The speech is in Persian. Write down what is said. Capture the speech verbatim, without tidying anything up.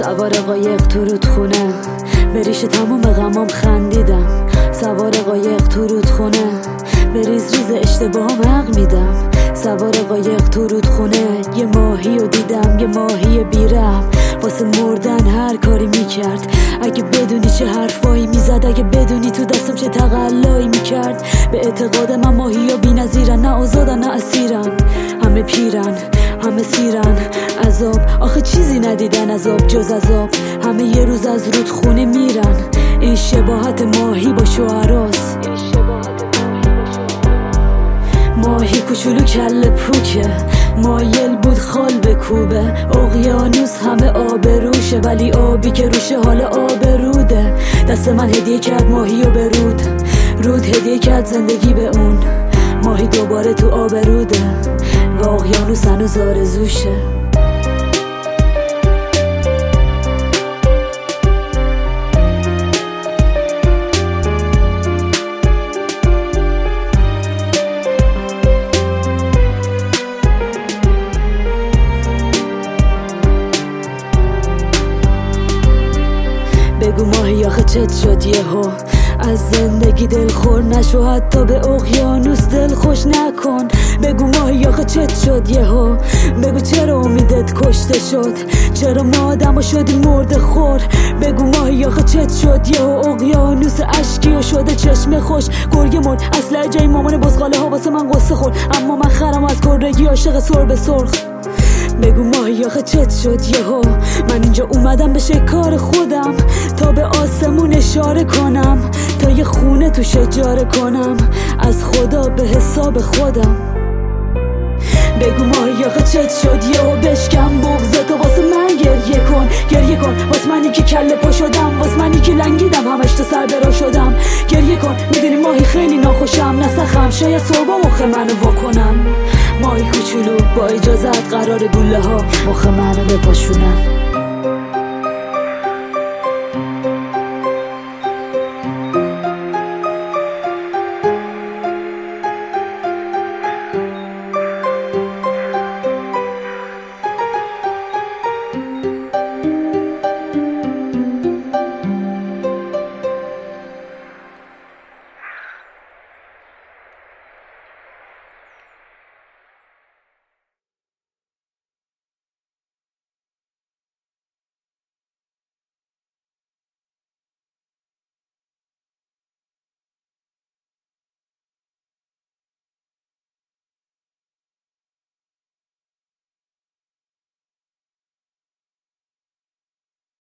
سوار قایق تو رودخونه، به ریش تموم غمام خندیدم. سوار قایق تو رودخونه، به ریز ریز اشتباهم حق میدم. سوار قایق تو رودخونه، یه ماهی رو دیدم، یه ماهی بیرم. واسه مردن هر کاری میکرد. اگه بدونی چه حرفایی میزد، اگه بدونی تو دستم چه تقلایی میکرد. به اعتقاد من ماهی ها بی نظیرن، نه آزادن نه اسیرن. همه پیرن، همه سیرن. عذاب آخه چیزی ندیدن، عذاب جز عذاب. همه یه روز از رودخونه میرن. این شباهت ماهی با شعراست. ماهی کوچولو کله پوکه، مایل بود خال بکوبه. اقیانوس همه آب روشه، ولی آبی که روشه حال آب روده. دست من هدیه کرد ماهی و به رود، رود هدیه کرد زندگی به اون. ماهی دوباره تو آب روده و اقیانوس هنوز آرزوشه. بگو ماهی آخه چت شد یهو، از زندگی دلخور نشو، حتی به اقیانوس دل خوش نکن. بگو ماهی آخه چت شد یهو، بگو چرا امیدت کشته شد، چرا ما آدمو شدیم مرده خور. بگو ماهی آخه چت شد یهو، اقیانوس اشکی و شده چشم خوش. گرگه مرد اصلا جای مامان بزغاله ها واسه من قصه خورد، اما من خرم از کرگی عاشق سرب سرخ. بگو ماهی آخه چت شد یهو، من اینجا اومدم به شکار خودم، تا به آسمون اشاره کنم، تا یه خونه توش اجاره کنم، از خدا به حساب خودم. بگو ماهی آخه چت شد یهو، بشکم بغضتو واسه من گریه کن، گریه کن واسه منی که کله پا شدم، واسه منی که لنگیدم همش تا سر برا شدم. گریه کن میدونی ماهی خیلی ناخوشم، نسخم شاید صبح مخ منو واکنم. ماهی کوچولو با اجازت قرار گوله ها مخ منو بپاشونم.